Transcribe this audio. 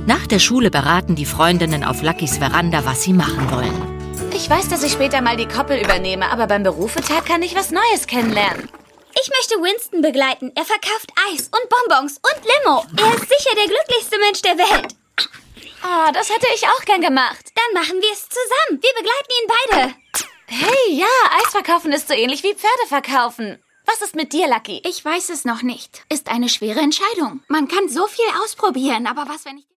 Nach der Schule beraten die Freundinnen auf Luckys Veranda, was sie machen wollen. Ich weiß, dass ich später mal die Koppel übernehme, aber beim Berufetag kann ich was Neues kennenlernen. Ich möchte Winston begleiten. Er verkauft Eis und Bonbons und Limo. Er ist sicher der glücklichste Mensch der Welt. Oh, das hätte ich auch gern gemacht. Dann machen wir es zusammen. Wir begleiten ihn beide. Hey, ja, Eis verkaufen ist so ähnlich wie Pferde verkaufen. Was ist mit dir, Lucky? Ich weiß es noch nicht. Ist eine schwere Entscheidung. Man kann so viel ausprobieren, aber was, wenn ich...